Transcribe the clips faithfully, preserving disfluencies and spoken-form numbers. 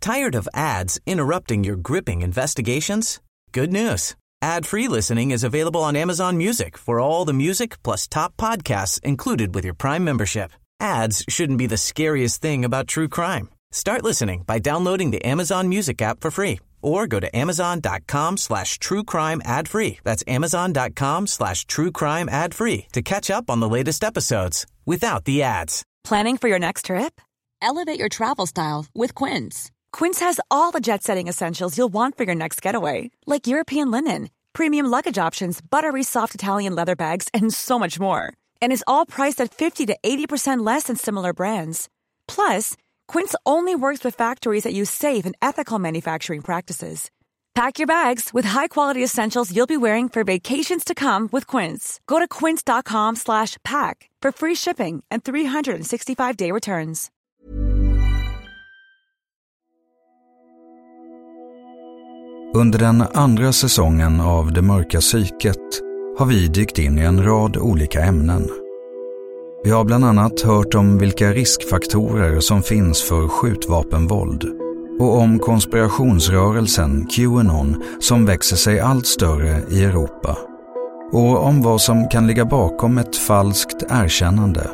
Tired of ads interrupting your gripping investigations? Good news. Ad-free listening is available on Amazon Music for all the music plus top podcasts included with your Prime membership. Ads shouldn't be the scariest thing about true crime. Start listening by downloading the Amazon Music app for free or go to amazon.com slash true crime ad free. That's amazon.com slash true crime ad free to catch up on the latest episodes without the ads. Planning for your next trip? Elevate your travel style with Quince. Quince has all the jet-setting essentials you'll want for your next getaway, like European linen, premium luggage options, buttery soft Italian leather bags, and so much more. And is all priced at fifty to eighty percent less than similar brands. Plus, Quince only works with factories that use safe and ethical manufacturing practices. Pack your bags with high-quality essentials you'll be wearing for vacations to come with Quince. Go to quince.com slash pack for free shipping and three sixty-five day returns. Under den andra säsongen av Det mörka psyket har vi dykt in i en rad olika ämnen. Vi har bland annat hört om vilka riskfaktorer som finns för skjutvapenvåld och om konspirationsrörelsen QAnon som växer sig allt större i Europa och om vad som kan ligga bakom ett falskt erkännande.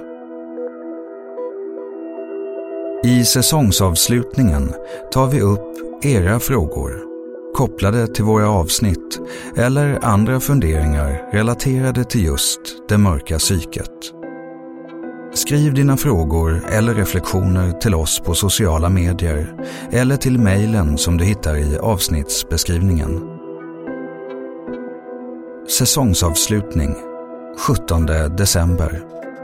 I säsongsavslutningen tar vi upp era frågor kopplade till våra avsnitt eller andra funderingar relaterade till just det mörka psyket. Skriv dina frågor eller reflektioner till oss på sociala medier eller till mejlen som du hittar i avsnittsbeskrivningen. Säsongsavslutning sjuttonde december.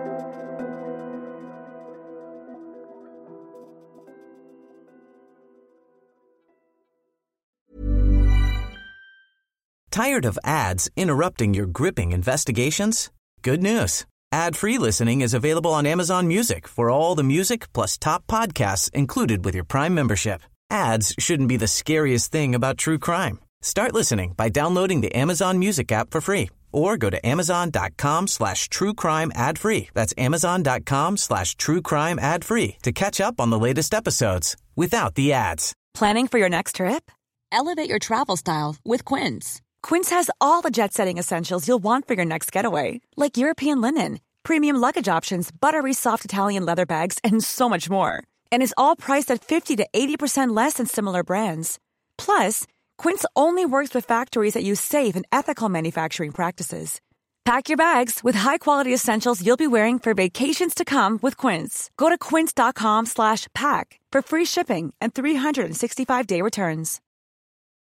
Tired of ads interrupting your gripping investigations? Good news. Ad-free listening is available on Amazon Music for all the music plus top podcasts included with your Prime membership. Ads shouldn't be the scariest thing about true crime. Start listening by downloading the Amazon Music app for free or go to amazon.com slash true crime ad free. That's amazon.com slash true crime ad free to catch up on the latest episodes without the ads. Planning for your next trip? Elevate your travel style with Quince. Quince has all the jet-setting essentials you'll want for your next getaway, like European linen, premium luggage options, buttery soft Italian leather bags, and so much more. And is all priced at fifty to eighty percent less than similar brands. Plus, Quince only works with factories that use safe and ethical manufacturing practices. Pack your bags with high-quality essentials you'll be wearing for vacations to come with Quince. Go to quince.com slash pack for free shipping and three sixty-five day returns.